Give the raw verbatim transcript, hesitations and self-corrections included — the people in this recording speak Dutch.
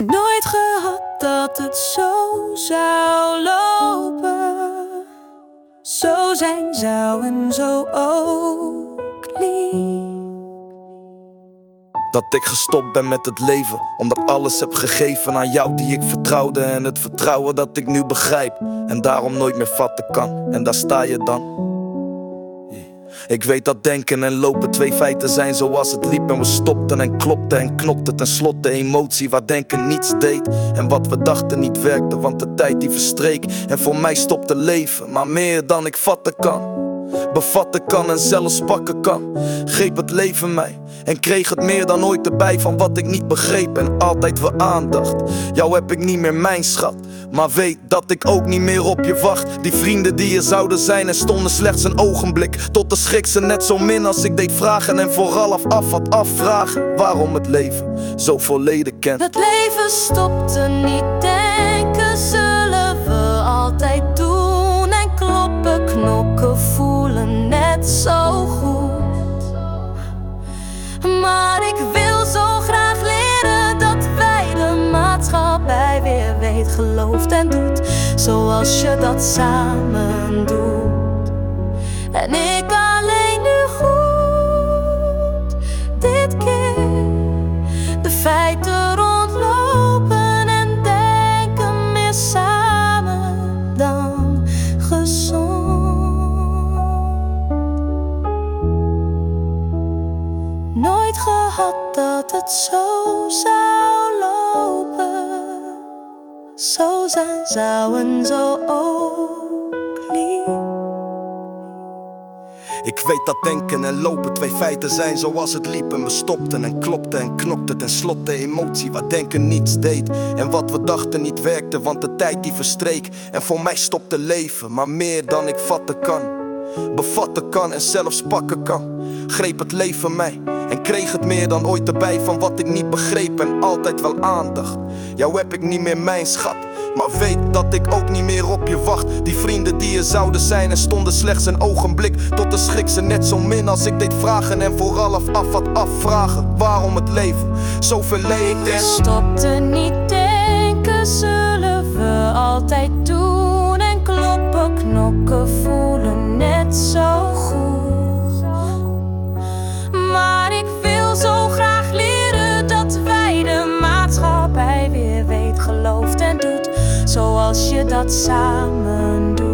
Nooit gehad dat het zo zou lopen. Zo zijn zou en zo ook lief. Dat ik gestopt ben met het leven, omdat alles heb gegeven aan jou die ik vertrouwde. En het vertrouwen dat ik nu begrijp en daarom nooit meer vatten kan. En daar sta je dan. Ik weet dat denken en lopen twee feiten zijn zoals het liep. En we stopten en klopten en knopten tenslotte emotie waar denken niets deed. En wat we dachten niet werkte, want de tijd die verstreek. En voor mij stopte leven, maar meer dan ik vatten kan. Bevatten kan en zelfs pakken kan. Greep het leven mij en kreeg het meer dan ooit erbij van wat ik niet begreep. En altijd weer aandacht. Jou heb ik niet meer mijn schat, maar weet dat ik ook niet meer op je wacht. Die vrienden die er zouden zijn en stonden slechts een ogenblik. Tot de schrik ze net zo min als ik deed vragen. En vooral af af had afvragen waarom het leven zo verleden kent. Het leven stopte niet denken, zullen we altijd doen. En kloppen, knokken, voelen net zo goed. Maar ik wil zo graag leren dat wij de maatschappij weer weet, gelooft en doet zoals je dat samen doet. En ik alleen nu goed, dit keer de feiten rondlopen en denken meer samen dan gezond. Nooit gehad dat het zo zou lopen. Zo zijn zou en zo ook lief. Ik weet dat denken en lopen twee feiten zijn zoals het liep. En we stopten en klopten en knopten tenslotte emotie waar denken niets deed. En wat we dachten niet werkte, want de tijd die verstreek. En voor mij stopte leven, maar meer dan ik vatten kan. Bevatten kan en zelfs pakken kan. Greep het leven mij en kreeg het meer dan ooit erbij van wat ik niet begreep. En altijd wel aandacht. Jou heb ik niet meer mijn schat, maar weet dat ik ook niet meer op je wacht. Die vrienden die er zouden zijn en stonden slechts een ogenblik. Tot de schrik ze net zo min als ik deed vragen. En vooral af af had afvragen waarom het leven zo verleed en stopte niet denken, zullen we altijd doen. En kloppen, knokken, voelen net zo goed. Maar ik wil zo graag leren dat wij de maatschappij weer weet, gelooft en doet zoals je dat samen doet.